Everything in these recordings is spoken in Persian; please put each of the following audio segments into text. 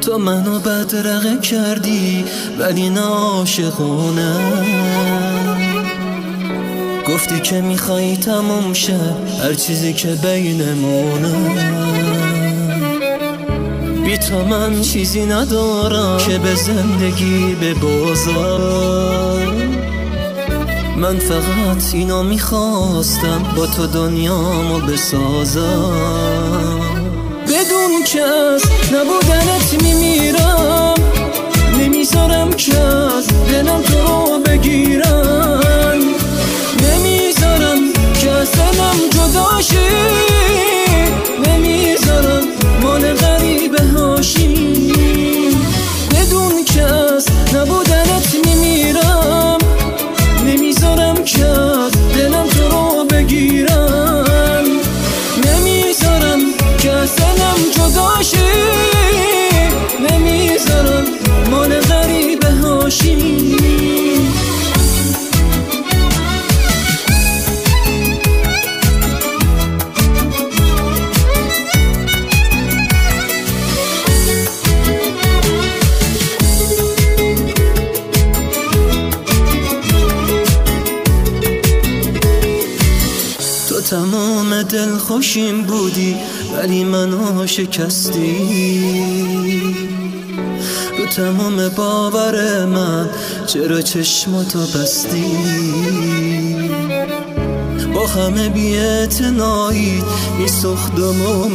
تو منو بدرقه کردی ولی نه عاشقونه. گفتی که میخوای تموم شه هر چیزی که بینمونه. بی تو من چیزی ندارم که به زندگی ببازم. من فقط اینو میخواستم با تو دنیامو بسازم. بدون که از نبودنت میمیرم، نمیذارم که از دلم تو رو بگیرن، نمیذارم که از دلم جدا شی، نمیذارم مال غریبه هاشی. بدون که از نبودنت میمیرم، نمیذارم که از دلم تو رو بگیرن، نمیذارم که از دلم جدا شی، نمیذارم مال غریبه هاشی. تمام دل خوشیم بودی ولی منو شکستی. رو تمام باور من چرا چشماتو بستی؟ با همه بی‌اعتنایی میسوختم و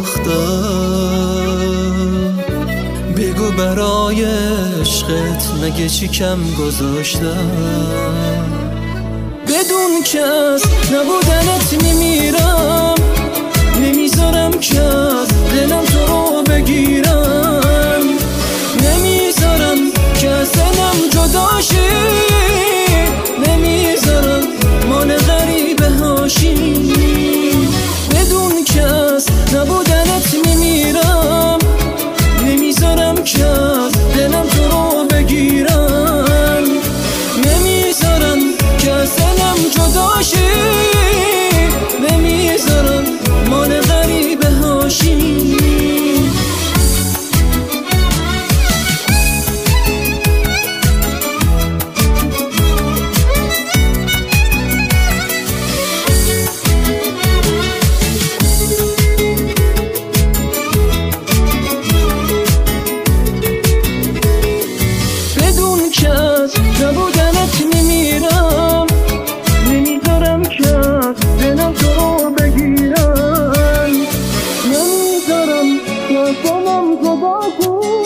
میساختم. بگو برای عشقت مگه چی کم گذاشتم؟ بدون که از نبودنت میمیرم، نمیذارم که از دلم تو رو بگیرن، نمیذارم که از دلم جدا شی، نمیذارم مال غریبه هاشی. بدون که از نبودنت میمیرم، نمیذارم که از دلم تو رو بگیرن، نمیذارم که از دلم جدا شی، نمیذارم مال غریبه هاشی. بدون که از نبودنت میمیرم، نمیذارم که از دلم تو رو بگیرن، نمیذارم که از دلم جدا شی.